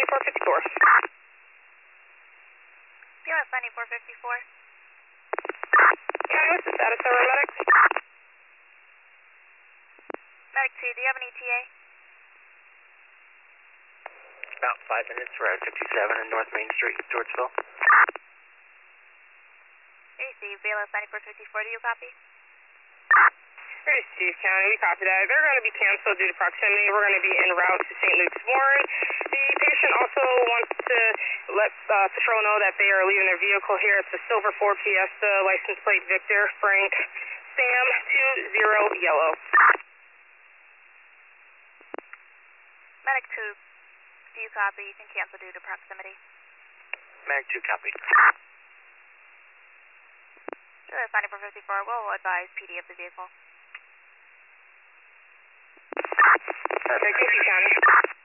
9454. BLS 9454. County, what's the status of our medic? Medic 2, do you have an ETA? About 5 minutes, we're at 57 in North Main Street, Georgeville. Receive, BLS 9454, do you copy? Receive, County, we copy that. They're going to be canceled due to proximity. We're going to be en route to St. Luke's Warren. The patient also wants to let Patrol know that they are leaving their vehicle here. It's a silver Ford Fiesta, license plate Victor Frank Sam 20 yellow. Medic 2, do you copy? You can cancel due to proximity. Mag 2 copy. BLS 9454, we'll advise PD of the vehicle. Perfect, thank you, County.